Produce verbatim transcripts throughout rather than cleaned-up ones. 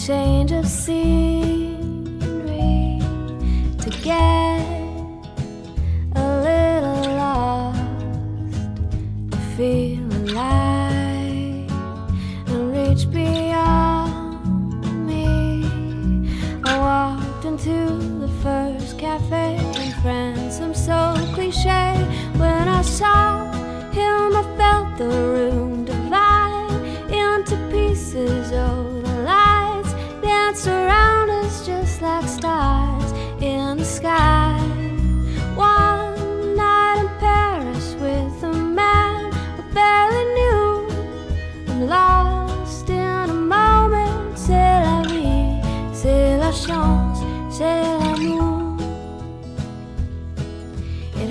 change of scenery, to get a little lost, to feel alive and reach beyond me. I walked into the first cafe in France. I'm so cliche. When I saw him, I felt the room divide into pieces. Oh, the lights dance around us just like stars in the sky. One night in Paris with a man I barely knew. I'm lost in a moment. C'est la vie, c'est la chance, c'est l'amour. It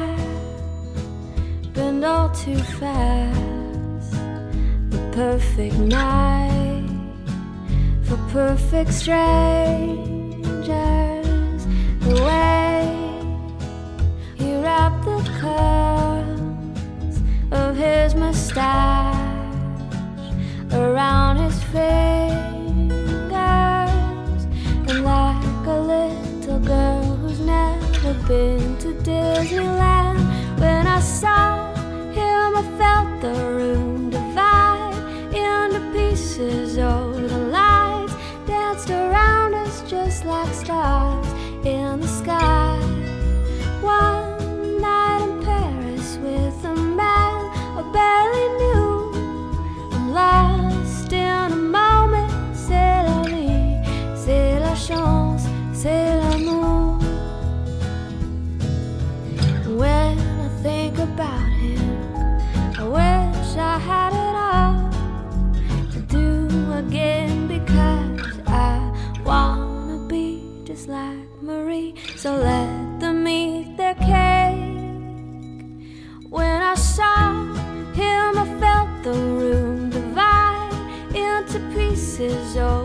happened all too fast. The perfect night for perfect strangers. The way he wrapped the curls of his mustache around his fingers, and like a little girl who's never been to Disneyland, when I saw him, I felt the room divide into pieces. Oh, the lights danced around us just like stars in the sky. One night in Paris with a man I barely knew. I'm lost in a moment. C'est la vie, c'est la chance, c'est l'amour. When I think about him, I wish I had it all to do again, because I wanna be just like Marie. So let them eat their cake. When I saw him, I felt the room divide into pieces. Oh,